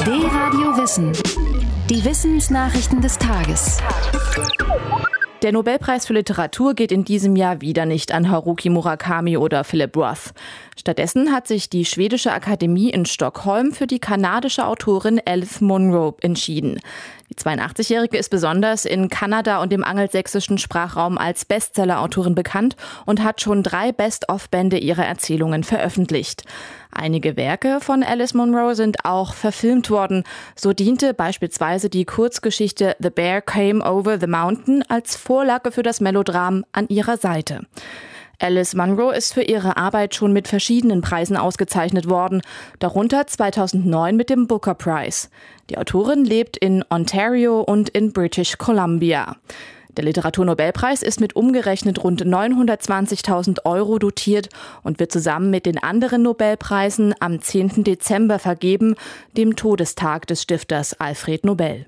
D-Radio Wissen. Die Wissensnachrichten des Tages. Der Nobelpreis für Literatur geht in diesem Jahr wieder nicht an Haruki Murakami oder Philip Roth. Stattdessen hat sich die schwedische Akademie in Stockholm für die kanadische Autorin Alice Munro entschieden. Die 82-Jährige ist besonders in Kanada und dem angelsächsischen Sprachraum als Bestseller-Autorin bekannt und hat schon 3 Best-of-Bände ihrer Erzählungen veröffentlicht. Einige Werke von Alice Munro sind auch verfilmt worden. So diente beispielsweise die Kurzgeschichte The Bear Came Over the Mountain als Vorlage für das Melodram An ihrer Seite. Alice Munro ist für ihre Arbeit schon mit verschiedenen Preisen ausgezeichnet worden, darunter 2009 mit dem Booker Prize. Die Autorin lebt in Ontario und in British Columbia. Der Literaturnobelpreis ist mit umgerechnet rund 920.000 € dotiert und wird zusammen mit den anderen Nobelpreisen am 10. Dezember vergeben, dem Todestag des Stifters Alfred Nobel.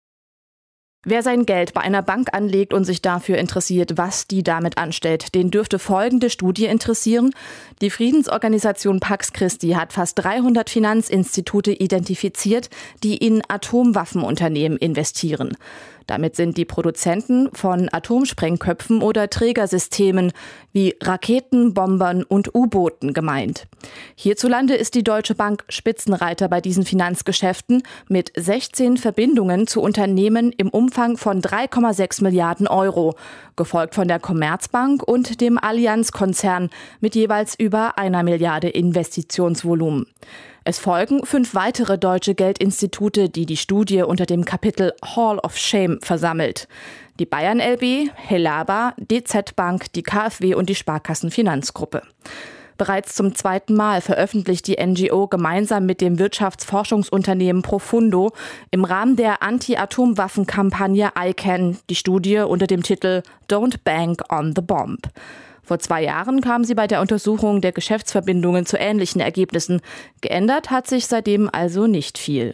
Wer sein Geld bei einer Bank anlegt und sich dafür interessiert, was die damit anstellt, den dürfte folgende Studie interessieren. Die Friedensorganisation Pax Christi hat fast 300 Finanzinstitute identifiziert, die in Atomwaffenunternehmen investieren. Damit sind die Produzenten von Atomsprengköpfen oder Trägersystemen wie Raketen, Bombern und U-Booten gemeint. Hierzulande ist die Deutsche Bank Spitzenreiter bei diesen Finanzgeschäften mit 16 Verbindungen zu Unternehmen im Umfang von 3,6 Milliarden €, gefolgt von der Commerzbank und dem Allianz-Konzern mit jeweils über 1 Milliarde Investitionsvolumen. Es folgen 5 weitere deutsche Geldinstitute, die die Studie unter dem Kapitel Hall of Shame versammelt. Die Bayern LB, Helaba, DZ Bank, die KfW und die Sparkassenfinanzgruppe. Bereits zum 2. Mal veröffentlicht die NGO gemeinsam mit dem Wirtschaftsforschungsunternehmen Profundo im Rahmen der Anti-Atomwaffen-Kampagne ICAN die Studie unter dem Titel Don't Bank on the Bomb. Vor 2 Jahren kam sie bei der Untersuchung der Geschäftsverbindungen zu ähnlichen Ergebnissen. Geändert hat sich seitdem also nicht viel.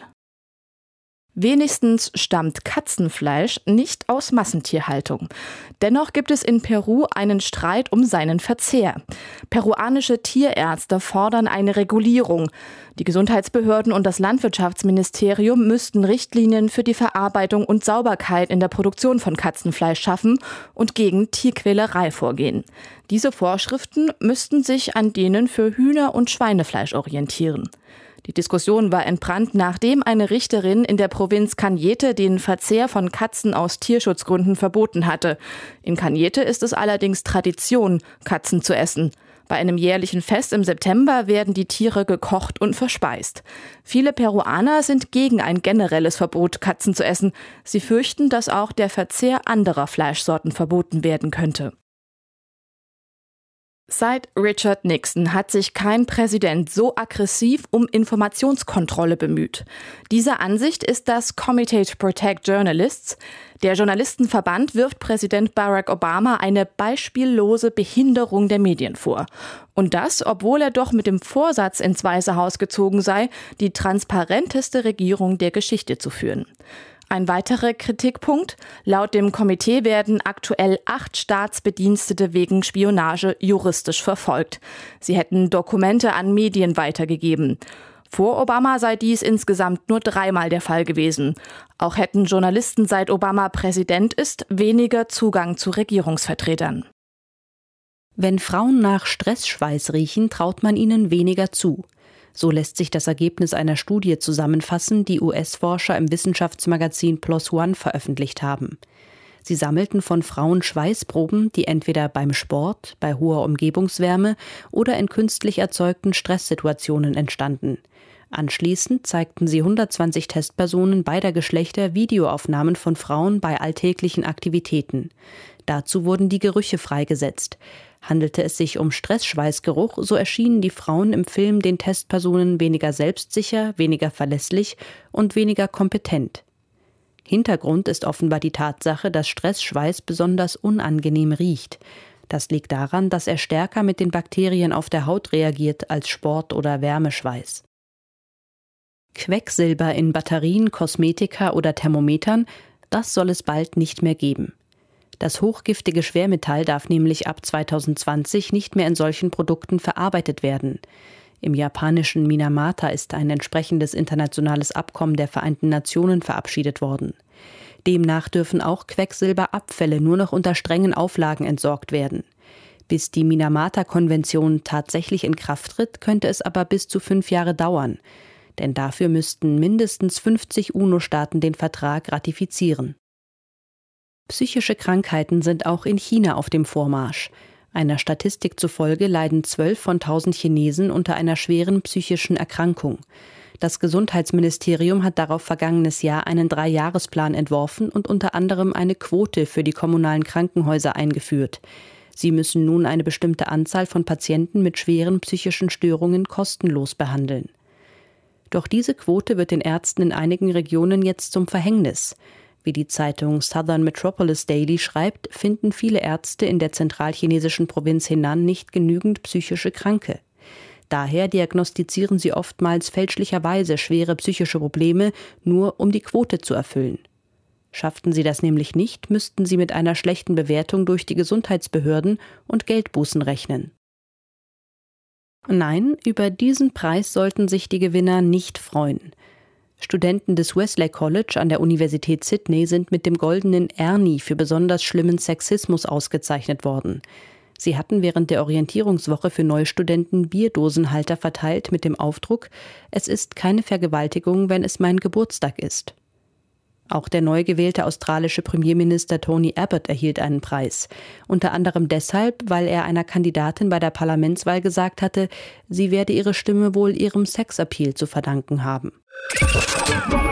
Wenigstens stammt Katzenfleisch nicht aus Massentierhaltung. Dennoch gibt es in Peru einen Streit um seinen Verzehr. Peruanische Tierärzte fordern eine Regulierung. Die Gesundheitsbehörden und das Landwirtschaftsministerium müssten Richtlinien für die Verarbeitung und Sauberkeit in der Produktion von Katzenfleisch schaffen und gegen Tierquälerei vorgehen. Diese Vorschriften müssten sich an denen für Hühner- und Schweinefleisch orientieren. Die Diskussion war entbrannt, nachdem eine Richterin in der Provinz Cañete den Verzehr von Katzen aus Tierschutzgründen verboten hatte. In Cañete ist es allerdings Tradition, Katzen zu essen. Bei einem jährlichen Fest im September werden die Tiere gekocht und verspeist. Viele Peruaner sind gegen ein generelles Verbot, Katzen zu essen. Sie fürchten, dass auch der Verzehr anderer Fleischsorten verboten werden könnte. Seit Richard Nixon hat sich kein Präsident so aggressiv um Informationskontrolle bemüht. Dieser Ansicht ist das Committee to Protect Journalists. Der Journalistenverband wirft Präsident Barack Obama eine beispiellose Behinderung der Medien vor. Und das, obwohl er doch mit dem Vorsatz ins Weiße Haus gezogen sei, die transparenteste Regierung der Geschichte zu führen. Ein weiterer Kritikpunkt: Laut dem Komitee werden aktuell 8 Staatsbedienstete wegen Spionage juristisch verfolgt. Sie hätten Dokumente an Medien weitergegeben. Vor Obama sei dies insgesamt nur 3-mal der Fall gewesen. Auch hätten Journalisten, seit Obama Präsident ist, weniger Zugang zu Regierungsvertretern. Wenn Frauen nach Stressschweiß riechen, traut man ihnen weniger zu. So lässt sich das Ergebnis einer Studie zusammenfassen, die US-Forscher im Wissenschaftsmagazin PLOS ONE veröffentlicht haben. Sie sammelten von Frauen Schweißproben, die entweder beim Sport, bei hoher Umgebungswärme oder in künstlich erzeugten Stresssituationen entstanden. Anschließend zeigten sie 120 Testpersonen beider Geschlechter Videoaufnahmen von Frauen bei alltäglichen Aktivitäten. Dazu wurden die Gerüche freigesetzt. Handelte es sich um Stressschweißgeruch, so erschienen die Frauen im Film den Testpersonen weniger selbstsicher, weniger verlässlich und weniger kompetent. Hintergrund ist offenbar die Tatsache, dass Stressschweiß besonders unangenehm riecht. Das liegt daran, dass er stärker mit den Bakterien auf der Haut reagiert als Sport- oder Wärmeschweiß. Quecksilber in Batterien, Kosmetika oder Thermometern, das soll es bald nicht mehr geben. Das hochgiftige Schwermetall darf nämlich ab 2020 nicht mehr in solchen Produkten verarbeitet werden. Im japanischen Minamata ist ein entsprechendes internationales Abkommen der Vereinten Nationen verabschiedet worden. Demnach dürfen auch Quecksilberabfälle nur noch unter strengen Auflagen entsorgt werden. Bis die Minamata-Konvention tatsächlich in Kraft tritt, könnte es aber bis zu 5 Jahre dauern. Denn dafür müssten mindestens 50 UNO-Staaten den Vertrag ratifizieren. Psychische Krankheiten sind auch in China auf dem Vormarsch. Einer Statistik zufolge leiden 12 von 1000 Chinesen unter einer schweren psychischen Erkrankung. Das Gesundheitsministerium hat darauf vergangenes Jahr einen 3-Jahresplan entworfen und unter anderem eine Quote für die kommunalen Krankenhäuser eingeführt. Sie müssen nun eine bestimmte Anzahl von Patienten mit schweren psychischen Störungen kostenlos behandeln. Doch diese Quote wird den Ärzten in einigen Regionen jetzt zum Verhängnis. Wie die Zeitung Southern Metropolis Daily schreibt, finden viele Ärzte in der zentralchinesischen Provinz Henan nicht genügend psychische Kranke. Daher diagnostizieren sie oftmals fälschlicherweise schwere psychische Probleme, nur um die Quote zu erfüllen. Schafften sie das nämlich nicht, müssten sie mit einer schlechten Bewertung durch die Gesundheitsbehörden und Geldbußen rechnen. Nein, über diesen Preis sollten sich die Gewinner nicht freuen. Studenten des Wesley College an der Universität Sydney sind mit dem goldenen Ernie für besonders schlimmen Sexismus ausgezeichnet worden. Sie hatten während der Orientierungswoche für Neustudenten Bierdosenhalter verteilt mit dem Aufdruck: Es ist keine Vergewaltigung, wenn es mein Geburtstag ist. Auch der neu gewählte australische Premierminister Tony Abbott erhielt einen Preis. Unter anderem deshalb, weil er einer Kandidatin bei der Parlamentswahl gesagt hatte, sie werde ihre Stimme wohl ihrem Sexappeal zu verdanken haben.